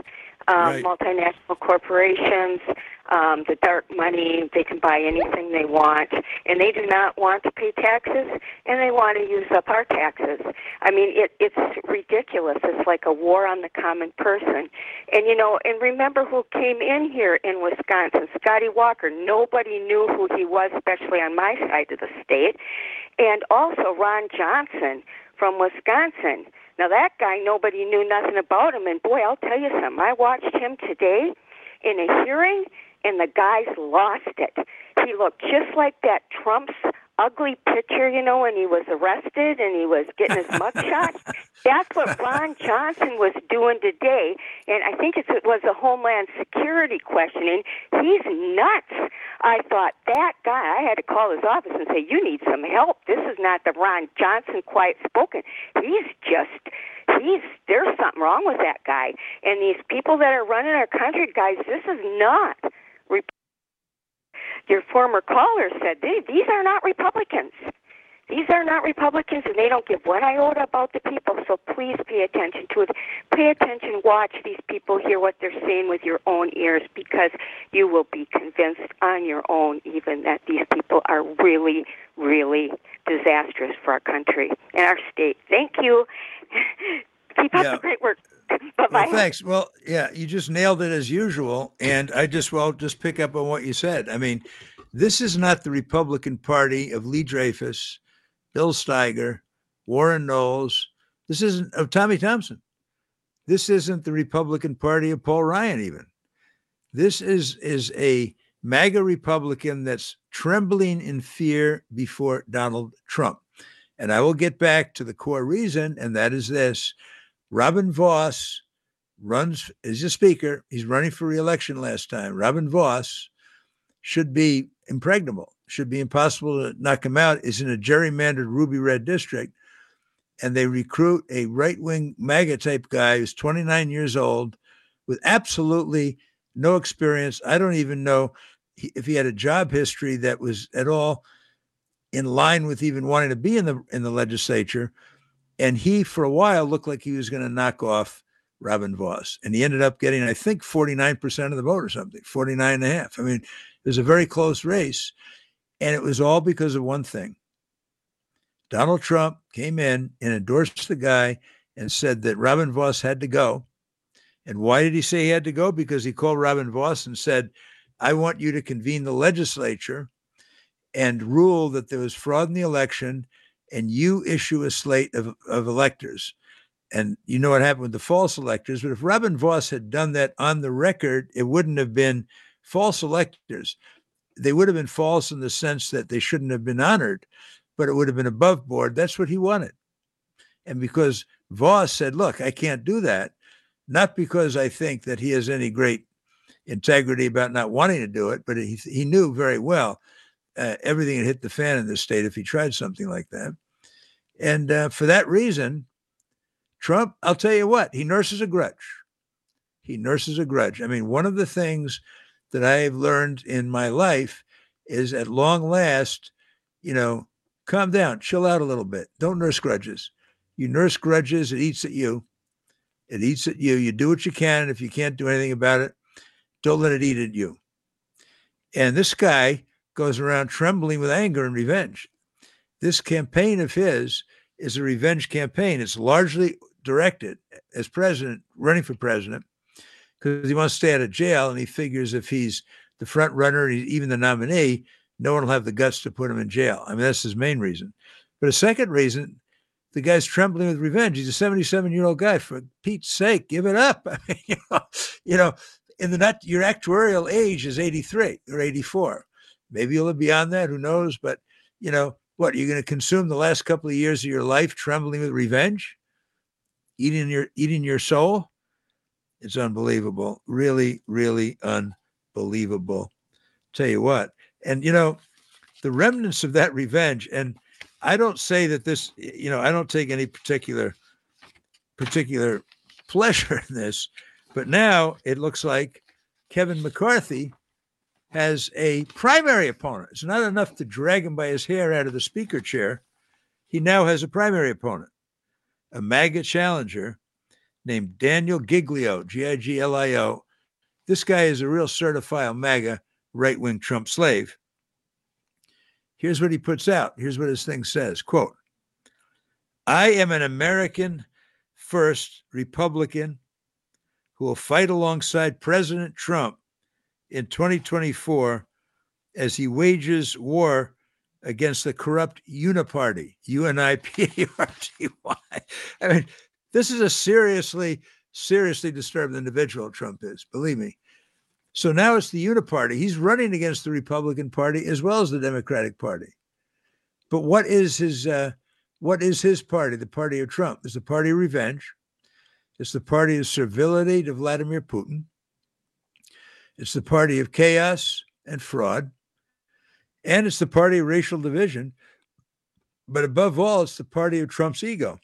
Right. Multinational corporations, the dark money, they can buy anything they want, and they do not want to pay taxes, and they want to use up our taxes. I mean, it's ridiculous. It's like a war on the common person. And, and remember who came in here in Wisconsin, Scotty Walker. Nobody knew who he was, especially on my side of the state. And also Ron Johnson from Wisconsin. Now, that guy, nobody knew nothing about him. And, boy, I'll tell you something. I watched him today in a hearing, and the guy's lost it. He looked just like that Trump's ugly picture, when he was arrested and he was getting his mugshot. That's what Ron Johnson was doing today. And I think it was a Homeland Security questioning. He's nuts. I thought, that guy, I had to call his office and say, you need some help. This is not the Ron Johnson quiet spoken. There's something wrong with that guy. And these people that are running our country, guys, this is not your former caller said, these are not Republicans. These are not Republicans, and they don't give one iota about the people, so please pay attention to it. Pay attention, watch these people, hear what they're saying with your own ears, because you will be convinced on your own even that these people are really, really disastrous for our country and our state. Thank you. Keep up the great work. Bye-bye. Well, thanks. Well, yeah, you just nailed it as usual. And I just pick up on what you said. I mean, this is not the Republican Party of Lee Dreyfus, Bill Steiger, Warren Knowles. This isn't of Tommy Thompson. This isn't the Republican Party of Paul Ryan even. This is a MAGA Republican that's trembling in fear before Donald Trump. And I will get back to the core reason, and that is this. Robin Vos runs as a speaker. He's running for re-election last time. Robin Vos should be impregnable, should be impossible to knock him out, is in a gerrymandered ruby red district. And they recruit a right-wing MAGA type guy who's 29 years old with absolutely no experience. I don't even know if he had a job history that was at all in line with even wanting to be in the legislature. And he, for a while, looked like he was going to knock off Robin Vos. And he ended up getting, I think, 49% of the vote or something, 49.5. I mean, it was a very close race. And it was all because of one thing. Donald Trump came in and endorsed the guy and said that Robin Vos had to go. And why did he say he had to go? Because he called Robin Vos and said, I want you to convene the legislature and rule that there was fraud in the election, and you issue a slate of electors. And you know what happened with the false electors. But if Robin Vos had done that on the record, it wouldn't have been false electors. They would have been false in the sense that they shouldn't have been honored, but it would have been above board. That's what he wanted. And because Vos said, look, I can't do that, not because I think that he has any great integrity about not wanting to do it, but he knew very well everything had hit the fan in this state if he tried something like that. And for that reason, Trump, I'll tell you what, he nurses a grudge. He nurses a grudge. I mean, one of the things that I've learned in my life is at long last, calm down, chill out a little bit. Don't nurse grudges. You nurse grudges, it eats at you. It eats at you. You do what you can. And if you can't do anything about it, don't let it eat at you. And this guy goes around trembling with anger and revenge. This campaign of his is a revenge campaign. It's largely directed as president, running for president, because he wants to stay out of jail. And he figures if he's the front runner, and even the nominee, no one will have the guts to put him in jail. I mean, that's his main reason. But a second reason, the guy's trembling with revenge. He's a 77-year-old guy. For Pete's sake, give it up. I mean, your actuarial age is 83 or 84. Maybe you'll be beyond that. Who knows? But, what, you're going to consume the last couple of years of your life trembling with revenge, eating your soul? It's unbelievable. Really, really unbelievable. Tell you what. And, the remnants of that revenge, and I don't say that this, I don't take any particular pleasure in this, but now it looks like Kevin McCarthy has a primary opponent. It's not enough to drag him by his hair out of the speaker chair. He now has a primary opponent, a MAGA challenger named Daniel Giglio, Giglio. This guy is a real certified MAGA right-wing Trump slave. Here's what he puts out. Here's what his thing says, quote, I am an American first Republican who will fight alongside President Trump in 2024 as he wages war against the corrupt Uniparty, UNIPARTY. I mean, this is a seriously disturbed individual, Trump is, believe me. So now it's the Uniparty. He's running against the Republican Party as well as the Democratic Party. But what is his party, the party of Trump? It's the party of revenge. It's the party of servility to Vladimir Putin. It's the party of chaos and fraud. And it's the party of racial division. But above all, it's the party of Trump's ego.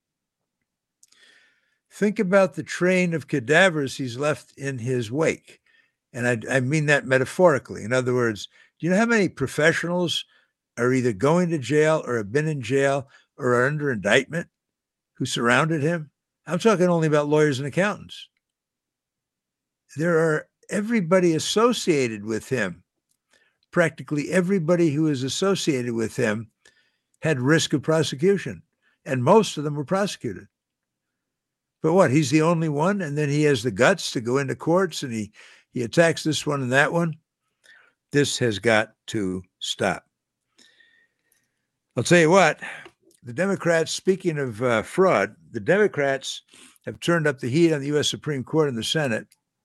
Think about the train of cadavers he's left in his wake. And I mean that metaphorically. In other words, do you know how many professionals are either going to jail or have been in jail or are under indictment who surrounded him? I'm talking only about lawyers and accountants. There are everybody associated with him. Practically everybody who is associated with him had risk of prosecution, and most of them were prosecuted. But what? He's the only one, and then he has the guts to go into courts, and he attacks this one and that one. This has got to stop. I'll tell you what, the Democrats, speaking of fraud, the Democrats have turned up the heat on the U.S. Supreme Court and the Senate.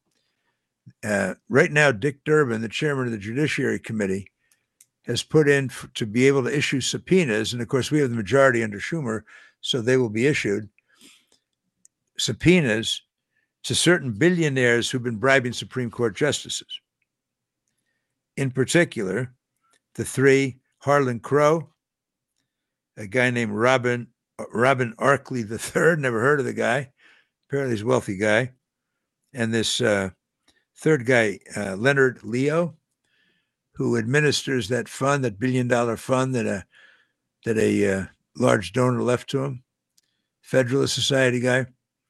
Right now, Dick Durbin, the chairman of the Judiciary Committee, has put in to be able to issue subpoenas. And of course, we have the majority under Schumer, so they will be issued subpoenas to certain billionaires who've been bribing Supreme Court justices. In particular, the three, Harlan Crow, a guy named Robin Arkley III, never heard of the guy. Apparently he's a wealthy guy. And this third guy, Leonard Leo, who administers that fund, that $1 billion fund that a large donor left to him, Federalist Society guy.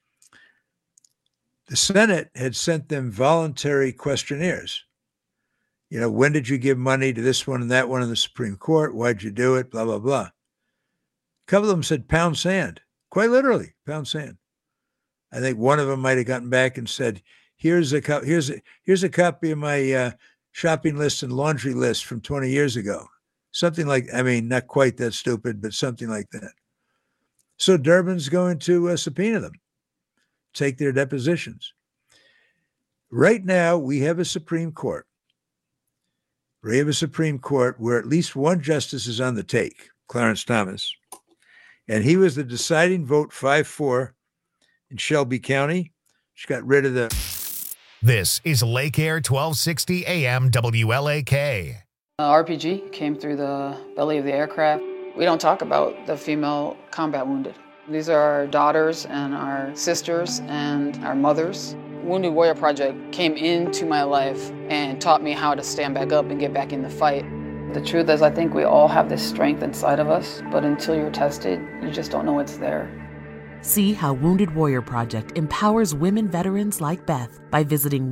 The Senate had sent them voluntary questionnaires. You know, when did you give money to this one and that one in the Supreme Court? Why'd you do it? Blah, blah, blah. A couple of them said pound sand, quite literally, pound sand. I think one of them might have gotten back and said, here's a copy of my shopping list and laundry list from 20 years ago. Something like, I mean, not quite that stupid, but something like that. So Durbin's going to subpoena them, take their depositions. Right now, we have a Supreme Court. We have a Supreme Court where at least one justice is on the take, Clarence Thomas. And he was the deciding vote 5-4 in Shelby County. She got rid of the... This is Lake Air 1260 AM WLAK. RPG came through the belly of the aircraft. We don't talk about the female combat wounded. These are our daughters and our sisters and our mothers. Wounded Warrior Project came into my life and taught me how to stand back up and get back in the fight. The truth is, I think we all have this strength inside of us, but until you're tested, you just don't know it's there. See how Wounded Warrior Project empowers women veterans like Beth by visiting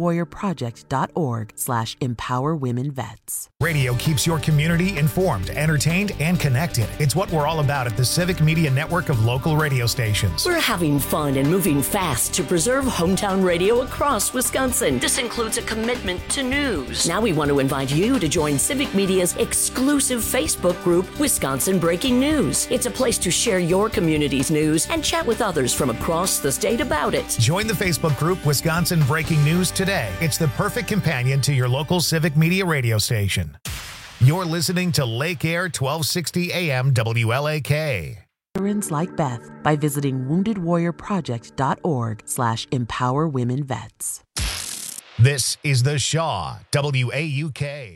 woundedwarriorproject.org/empowerwomenvets. Radio keeps your community informed, entertained, and connected. It's what we're all about at the Civic Media Network of local radio stations. We're having fun and moving fast to preserve hometown radio across Wisconsin. This includes a commitment to news. Now we want to invite you to join Civic Media's exclusive Facebook group, Wisconsin Breaking News. It's a place to share your community's news and chat with others from across the state about it. Join the Facebook group Wisconsin Breaking News today. It's the perfect companion to your local Civic Media radio station. You're listening to Lake Air 1260 AM WLAK. Veterans like Beth by visiting woundedwarriorproject.org/empowerwomenvets. This is The Shaw, WAUK.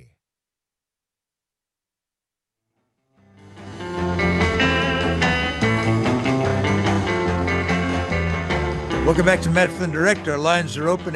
Welcome back to Matt Flynn Direct. Our lines are open,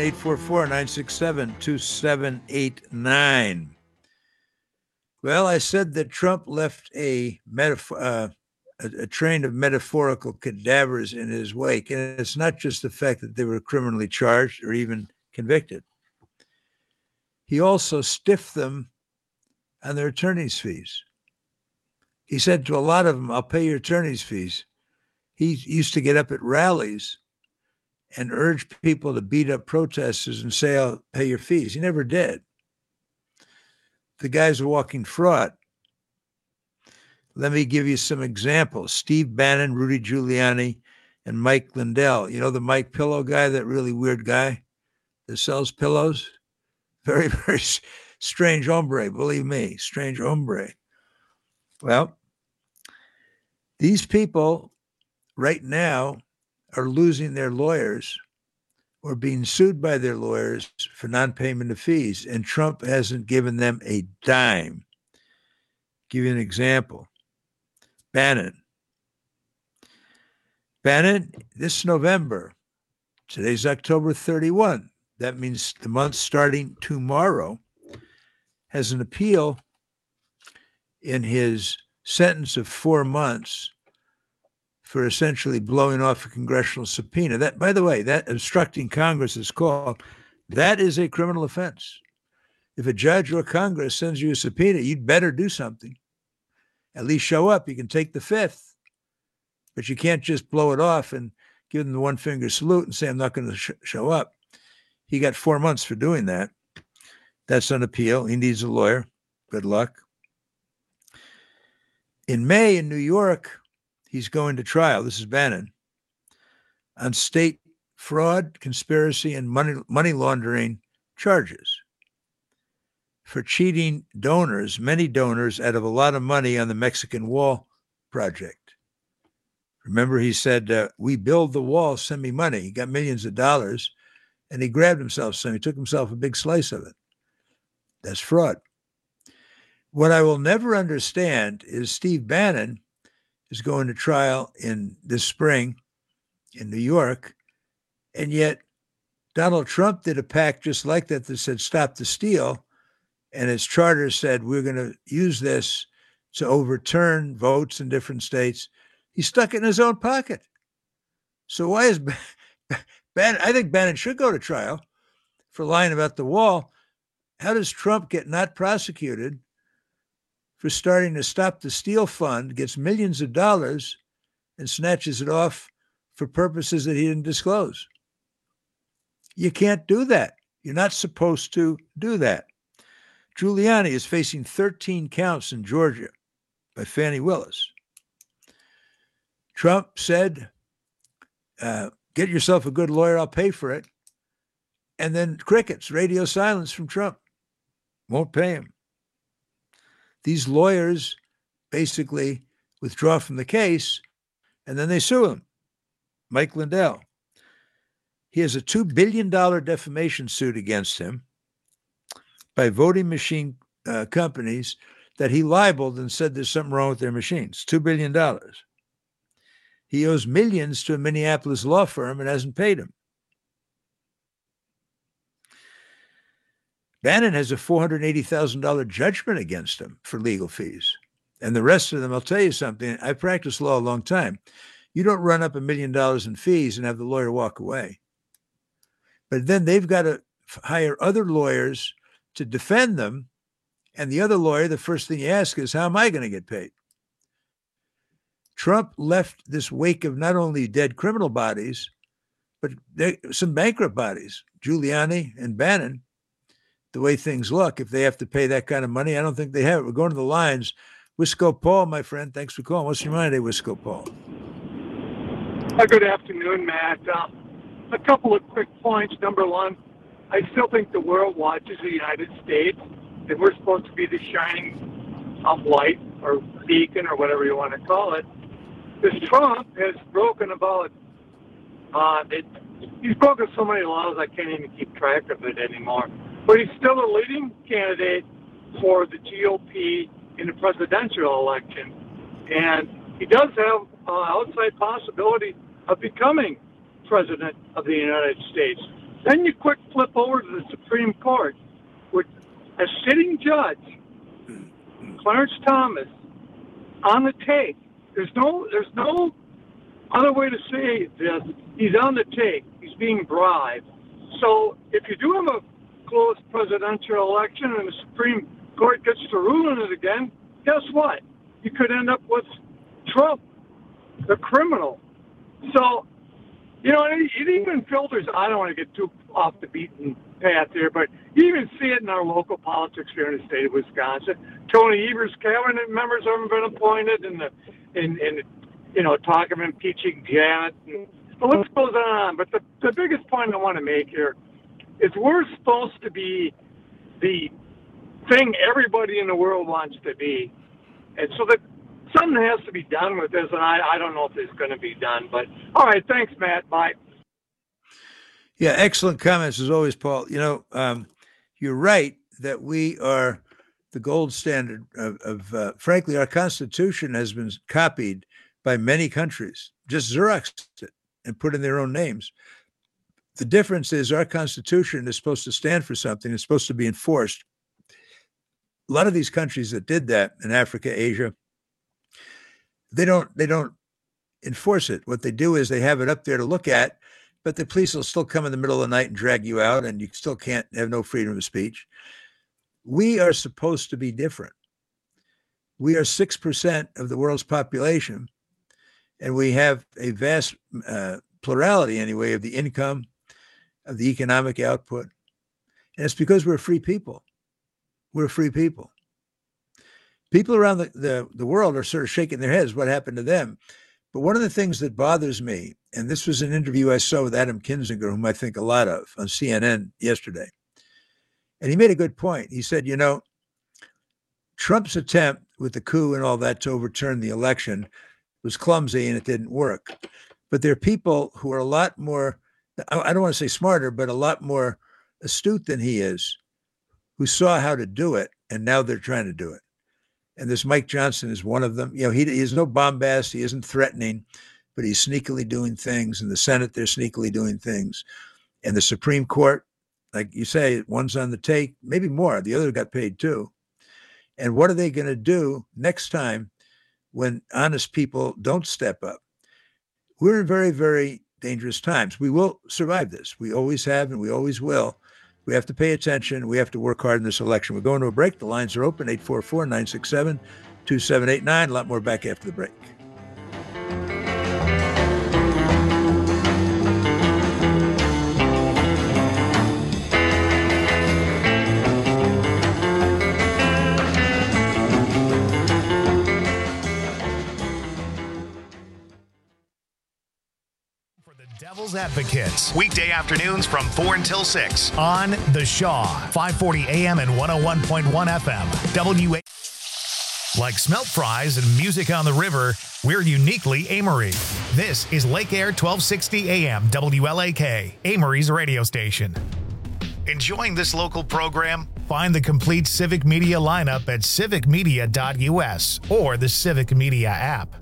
844-967-2789. Well, I said that Trump left a a train of metaphorical cadavers in his wake. And it's not just the fact that they were criminally charged or even convicted. He also stiffed them on their attorney's fees. He said to a lot of them, I'll pay your attorney's fees. He used to get up at rallies and urge people to beat up protesters and say, I'll pay your fees. He never did. The guy's a walking fraud. Let me give you some examples. Steve Bannon, Rudy Giuliani, and Mike Lindell. You know the Mike Pillow guy, that really weird guy that sells pillows? Very, very strange hombre, believe me, strange hombre. Well, these people right now are losing their lawyers or being sued by their lawyers for non-payment of fees, and Trump hasn't given them a dime. Give you an example. Bannon, this November, today's October 31, that means the month starting tomorrow, has an appeal in his sentence of 4 months for essentially blowing off a congressional subpoena. That, by the way, that obstructing Congress is called, that is a criminal offense. If a judge or Congress sends you a subpoena, you'd better do something. At least show up. You can take the fifth, but you can't just blow it off and give them the one finger salute and say, I'm not going to show up. He got 4 months for doing that. That's on appeal. He needs a lawyer. Good luck. In May in New York, he's going to trial. This is Bannon on state fraud, conspiracy, and money laundering charges for cheating donors, many donors, out of a lot of money on the Mexican Wall project. Remember, he said, we build the wall, send me money. He got millions of dollars, and he grabbed himself some. He took himself a big slice of it. That's fraud. What I will never understand is Steve Bannon is going to trial in this spring in New York, and yet Donald Trump did a pact just like that that said, stop the steal. And his charter said, we're going to use this to overturn votes in different states. He stuck it in his own pocket. So why is Bannon? I think Bannon should go to trial for lying about the wall. How does Trump get not prosecuted for starting to Stop the Steal fund, gets millions of dollars, and snatches it off for purposes that he didn't disclose? You can't do that. You're not supposed to do that. Giuliani is facing 13 counts in Georgia by Fani Willis. Trump said, get yourself a good lawyer, I'll pay for it. And then crickets, radio silence from Trump. Won't pay him. These lawyers basically withdraw from the case, and then they sue him. Mike Lindell. He has a $2 billion defamation suit against him by voting machine companies that he libeled and said there's something wrong with their machines. $2 billion. He owes millions to a Minneapolis law firm and hasn't paid him. Bannon has a $480,000 judgment against him for legal fees. And the rest of them, I'll tell you something, I've practiced law a long time. You don't run up $1 million in fees and have the lawyer walk away. But then they've got to hire other lawyers to defend them. And the other lawyer, the first thing you ask is, how am I going to get paid? Trump left this wake of not only dead criminal bodies, but some bankrupt bodies, Giuliani and Bannon. The way things look, if they have to pay that kind of money, I don't think they have it. We're going to the lines. Wisco Paul, my friend, thanks for calling. What's your mind today, Wisco Paul? Good afternoon, Matt. A couple of quick points. Number one, I still think the world watches the United States, and we're supposed to be the shining light or beacon or whatever you want to call it. This Trump has broken he's broken so many laws I can't even keep track of it anymore. But he's still a leading candidate for the GOP in the presidential election. And he does have an outside possibility of becoming president of the United States. Then you quick flip over to the Supreme Court, with a sitting judge, Clarence Thomas, on the tape There's no other way to say this. He's on the take. He's being bribed. So if you do have a close presidential election and the Supreme Court gets to rule on it again, guess what? You could end up with Trump, the criminal. So, you know, it even filters. I don't want to get too off the beaten path here, but you even see it in our local politics here in the state of Wisconsin. Tony Evers' cabinet members haven't been appointed, and you know, talk of impeaching Janet. And the list goes on. But the biggest point I want to make here is we're supposed to be the thing everybody in the world wants to be, and so that something has to be done with this, and I don't know if it's going to be done. But all right, thanks, Matt. Bye. Yeah, excellent comments as always, Paul. You know, you're right that we are the gold standard of frankly, our Constitution has been copied by many countries, just Xeroxed it and put in their own names. The difference is our Constitution is supposed to stand for something. It's supposed to be enforced. A lot of these countries that did that in Africa, Asia, they don't enforce it. What they do is they have it up there to look at, but the police will still come in the middle of the night and drag you out, and you still can't have no freedom of speech. We are supposed to be different. We are 6% of the world's population, and we have a vast plurality, anyway, of the income, of the economic output. And it's because we're free people. We're free people. People around the world are sort of shaking their heads, what happened to them? But one of the things that bothers me, and this was an interview I saw with Adam Kinzinger, whom I think a lot of, on CNN yesterday. And he made a good point. He said, you know, Trump's attempt with the coup and all that to overturn the election was clumsy and it didn't work. But there are people who are a lot more, I don't want to say smarter, but a lot more astute than he is, who saw how to do it, and now they're trying to do it. And this Mike Johnson is one of them. You know, he has no bombast. He isn't threatening, but he's sneakily doing things. In the Senate, they're sneakily doing things. And the Supreme Court, like you say, one's on the take, maybe more. The other got paid too. And what are they going to do next time when honest people don't step up? We're in very, very dangerous times. We will survive this. We always have, and we always will. We have to pay attention. We have to work hard in this election. We're going to a break. The lines are open, 844-967-2789. A lot more back after the break. Devil's Advocates, weekday afternoons from 4 until 6 on The Shaw, 540 AM and 101.1 FM. WA. Like smelt fries and music on the river, we're uniquely Amory. This is Lake Air 1260 AM WLAK, Amory's radio station. Enjoying this local program? Find the complete Civic Media lineup at civicmedia.us or the Civic Media app.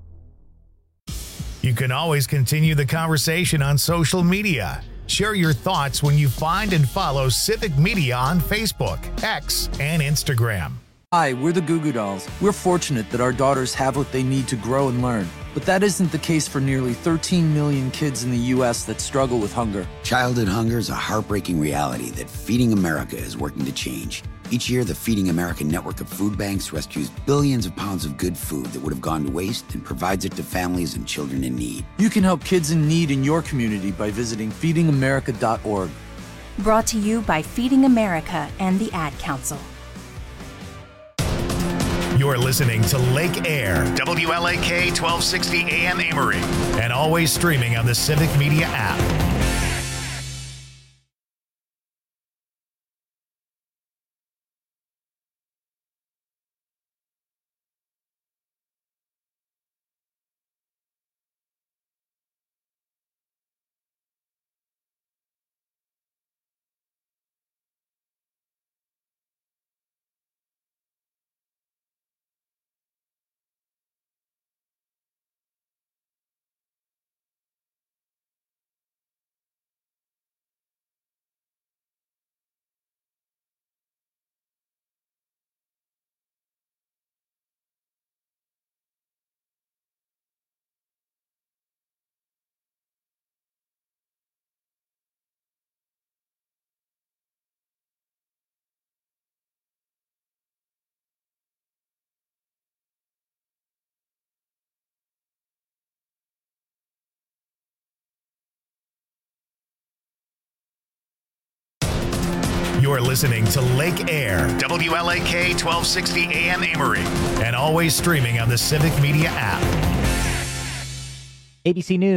You can always continue the conversation on social media. Share your thoughts when you find and follow Civic Media on Facebook, X, and Instagram. Hi, we're the Goo Goo Dolls. We're fortunate that our daughters have what they need to grow and learn. But that isn't the case for nearly 13 million kids in the U.S. that struggle with hunger. Childhood hunger is a heartbreaking reality that Feeding America is working to change. Each year, the Feeding America network of food banks rescues billions of pounds of good food that would have gone to waste and provides it to families and children in need. You can help kids in need in your community by visiting feedingamerica.org. Brought to you by Feeding America and the Ad Council. You're listening to Lake Air, WLAK 1260 AM Amory, and always streaming on the Civic Media app. You're listening to Lake Air, WLAK 1260 AM Amory, and always streaming on the Civic Media app. ABC News.